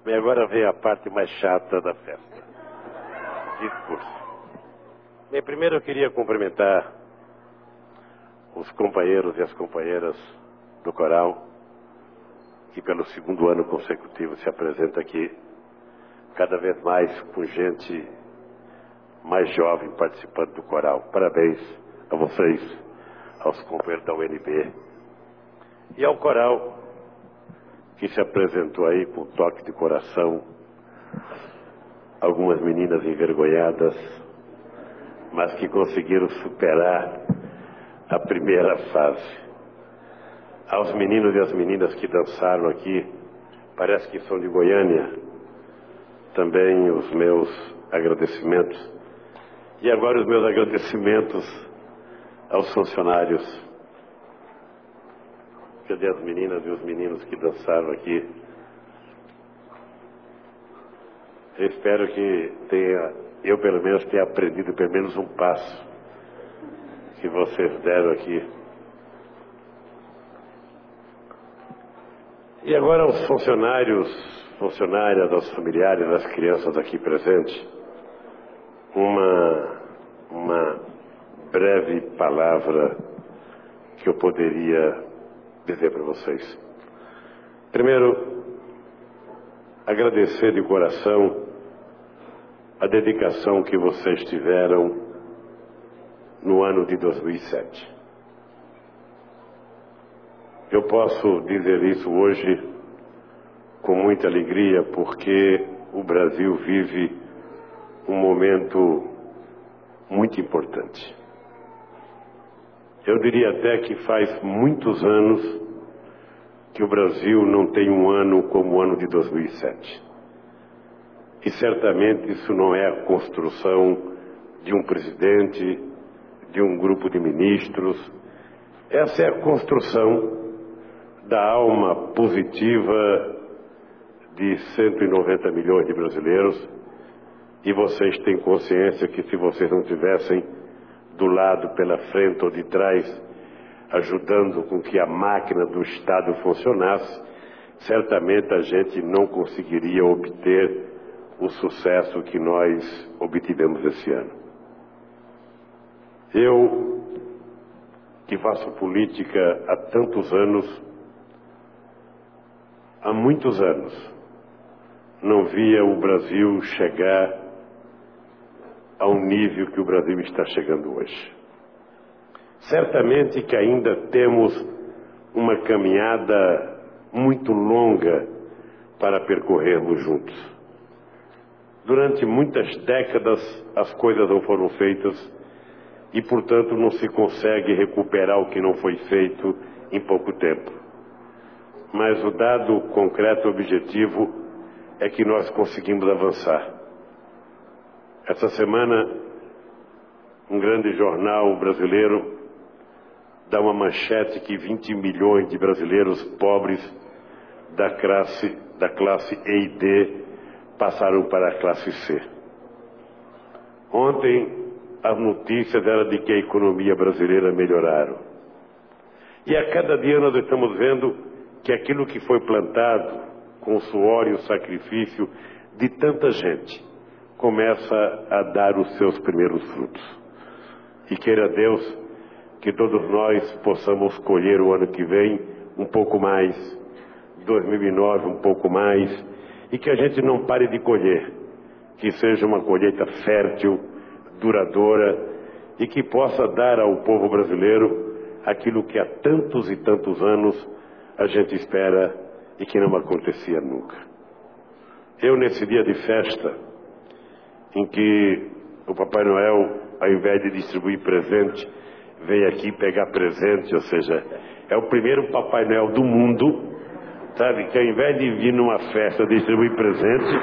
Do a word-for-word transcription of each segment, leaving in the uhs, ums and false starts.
E agora vem a parte mais chata da festa. Discurso. Bem, primeiro eu queria cumprimentar os companheiros e as companheiras do coral, que pelo segundo ano consecutivo se apresenta aqui, cada vez mais com gente mais jovem participando do coral. Parabéns a vocês, aos companheiros da U N B e ao coral que se apresentou aí com toque de coração, algumas meninas envergonhadas, mas que conseguiram superar a primeira fase. Aos meninos e às meninas que dançaram aqui, parece que são de Goiânia, também os meus agradecimentos. E agora os meus agradecimentos aos funcionários. Cadê as meninas e os meninos que dançaram aqui? Eu espero que tenha, eu pelo menos tenha aprendido pelo menos um passo que vocês deram aqui. E agora aos funcionários, funcionárias, aos familiares, às crianças aqui presentes, uma, uma breve palavra que eu poderia dizer para vocês. Primeiro, agradecer de coração a dedicação que vocês tiveram no ano de dois mil e sete. Eu posso dizer isso hoje com muita alegria, porque o Brasil vive um momento muito importante. Eu diria até que faz muitos anos que o Brasil não tem um ano como o ano de dois mil e sete. E certamente isso não é a construção de um presidente, de um grupo de ministros. Essa é a construção da alma positiva de cento e noventa milhões de brasileiros. E vocês têm consciência que se vocês não tivessem do lado, pela frente ou de trás, ajudando com que a máquina do Estado funcionasse, certamente a gente não conseguiria obter o sucesso que nós obtivemos esse ano. Eu, que faço política há tantos anos, há muitos anos, não via o Brasil chegar ao nível que o Brasil está chegando hoje. Certamente que ainda temos uma caminhada muito longa para percorrermos juntos. Durante muitas décadas as coisas não foram feitas e, portanto, não se consegue recuperar o que não foi feito em pouco tempo. Mas o dado concreto objetivo é que nós conseguimos avançar. Essa semana, um grande jornal brasileiro dá uma manchete que vinte milhões de brasileiros pobres da classe, da classe E e D passaram para a classe C. Ontem, as notícias eram de que a economia brasileira melhoraram. E a cada dia nós estamos vendo que aquilo que foi plantado com o suor e o sacrifício de tanta gente começa a dar os seus primeiros frutos. E queira Deus que todos nós possamos colher o ano que vem um pouco mais, dois mil e nove um pouco mais, e que a gente não pare de colher, que seja uma colheita fértil, duradoura, e que possa dar ao povo brasileiro aquilo que há tantos e tantos anos a gente espera e que não acontecia nunca. Eu, nesse dia de festa, em que o Papai Noel, ao invés de distribuir presente, veio aqui pegar presente, ou seja, é o primeiro Papai Noel do mundo, sabe, que ao invés de vir numa festa distribuir presente,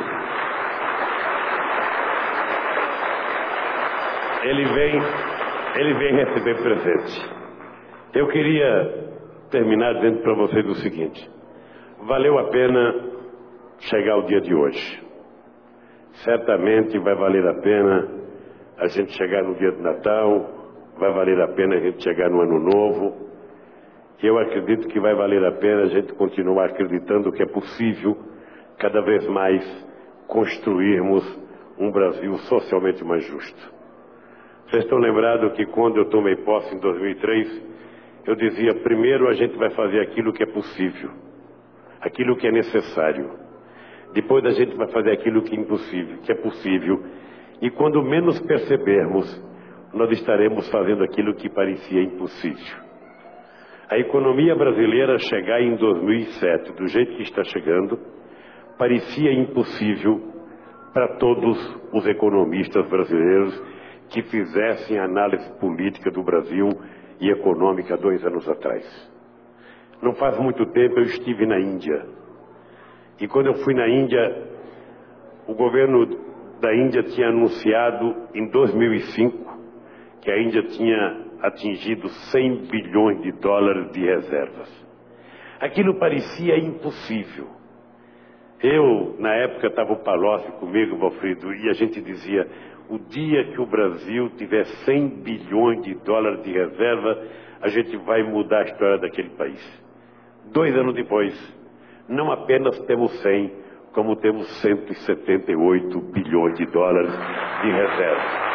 ele vem, ele vem receber presente. Eu queria terminar dizendo para vocês o seguinte: valeu a pena chegar o dia de hoje. Certamente vai valer a pena a gente chegar no dia de Natal, vai valer a pena a gente chegar no Ano Novo. E eu acredito que vai valer a pena a gente continuar acreditando que é possível cada vez mais construirmos um Brasil socialmente mais justo. Vocês estão lembrados que quando eu tomei posse em dois mil e três, eu dizia, primeiro a gente vai fazer aquilo que é possível, aquilo que é necessário. Depois a gente vai fazer aquilo que é impossível, que é possível. E quando menos percebermos, nós estaremos fazendo aquilo que parecia impossível. A economia brasileira chegar em dois mil e sete, do jeito que está chegando, parecia impossível para todos os economistas brasileiros que fizessem análise política do Brasil e econômica dois anos atrás. Não faz muito tempo eu estive na Índia. E quando eu fui na Índia, o governo da Índia tinha anunciado em dois mil e cinco que a Índia tinha atingido cem bilhões de dólares de reservas. Aquilo parecia impossível. Eu, na época, estava o Palocci comigo, Valfrido, e a gente dizia, o dia que o Brasil tiver cem bilhões de dólares de reserva, a gente vai mudar a história daquele país. Dois anos depois, não apenas temos cem, como temos cento e setenta e oito bilhões de dólares de reserva.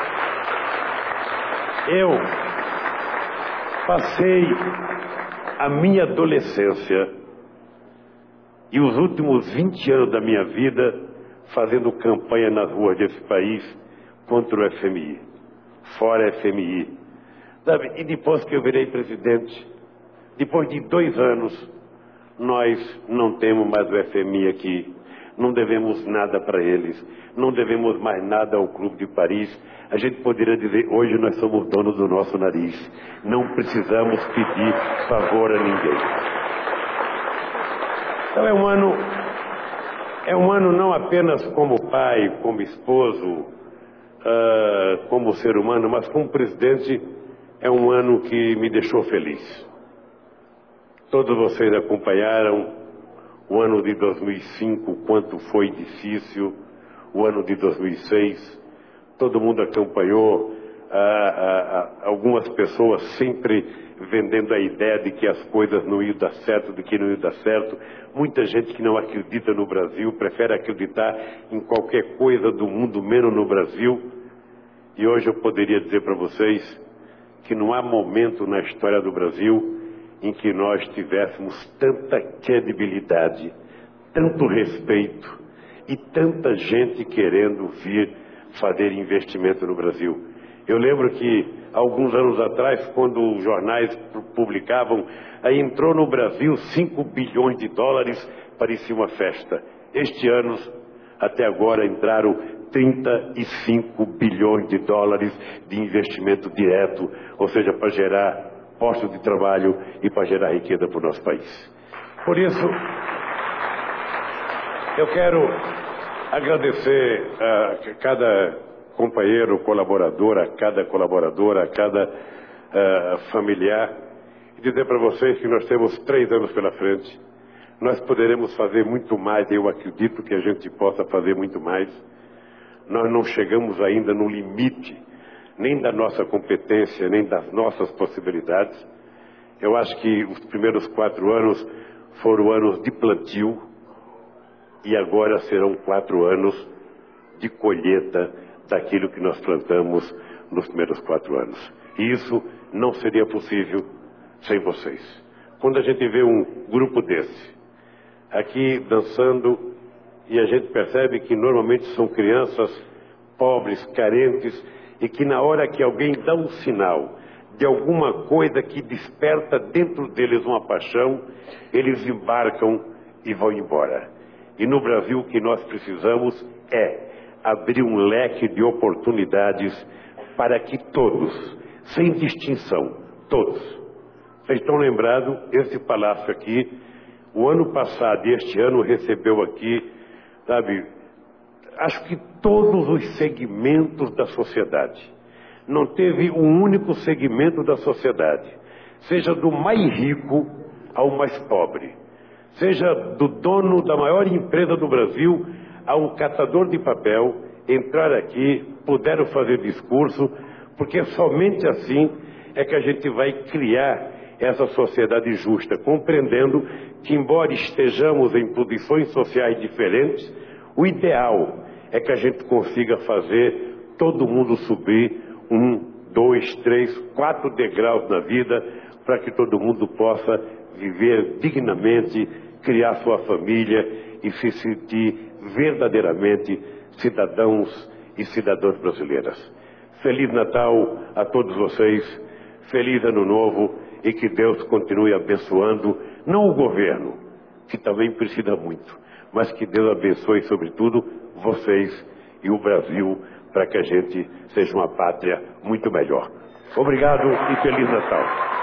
Eu passei a minha adolescência e os últimos vinte anos da minha vida fazendo campanha nas ruas desse país contra o F M I, fora F M I. Sabe? E depois que eu virei presidente, depois de dois anos, nós não temos mais o F M I aqui, não devemos nada para eles, não devemos mais nada ao Clube de Paris. A gente poderia dizer, hoje nós somos donos do nosso nariz, não precisamos pedir favor a ninguém. Então é um ano, é um ano não apenas como pai, como esposo, uh, como ser humano, mas como presidente, é um ano que me deixou feliz. Todos vocês acompanharam o ano de dois mil e cinco, quanto foi difícil, o ano de dois mil e seis, todo mundo acompanhou, ah, ah, ah, algumas pessoas sempre vendendo a ideia de que as coisas não iam dar certo, de que não iam dar certo. Muita gente que não acredita no Brasil, prefere acreditar em qualquer coisa do mundo, menos no Brasil. E hoje eu poderia dizer para vocês que não há momento na história do Brasil em que nós tivéssemos tanta credibilidade, tanto respeito e tanta gente querendo vir fazer investimento no Brasil. Eu lembro que alguns anos atrás, quando os jornais publicavam, aí entrou no Brasil cinco bilhões de dólares, parecia uma festa. Este ano, até agora, entraram trinta e cinco bilhões de dólares de investimento direto, ou seja, para gerar postos de trabalho e para gerar riqueza para o nosso país. Por isso, eu quero agradecer a cada companheiro, colaborador, a cada colaboradora, a cada uh, familiar, e dizer para vocês que nós temos três anos pela frente. Nós poderemos fazer muito mais, eu acredito que a gente possa fazer muito mais. Nós não chegamos ainda no limite, nem da nossa competência, nem das nossas possibilidades. Eu acho que os primeiros quatro anos foram anos de plantio e agora serão quatro anos de colheita daquilo que nós plantamos nos primeiros quatro anos. E isso não seria possível sem vocês. Quando a gente vê um grupo desse aqui dançando e a gente percebe que normalmente são crianças pobres, carentes, e que na hora que alguém dá um sinal de alguma coisa que desperta dentro deles uma paixão, eles embarcam e vão embora. E no Brasil o que nós precisamos é abrir um leque de oportunidades para que todos, sem distinção, todos. Vocês estão lembrados, esse palácio aqui, o ano passado e este ano recebeu aqui, sabe, acho que todos os segmentos da sociedade. Não teve um único segmento da sociedade, seja do mais rico ao mais pobre, seja do dono da maior empresa do Brasil a um catador de papel, entrar aqui, puderam fazer discurso, porque somente assim é que a gente vai criar essa sociedade justa, compreendendo que, embora estejamos em posições sociais diferentes, o ideal é que a gente consiga fazer todo mundo subir um, dois, três, quatro degraus na vida, para que todo mundo possa viver dignamente, criar sua família e se sentir verdadeiramente cidadãos e cidadãs brasileiras. Feliz Natal a todos vocês, feliz Ano Novo, e que Deus continue abençoando, não o governo, que também precisa muito, mas que Deus abençoe sobretudo vocês e o Brasil, para que a gente seja uma pátria muito melhor. Obrigado e Feliz Natal.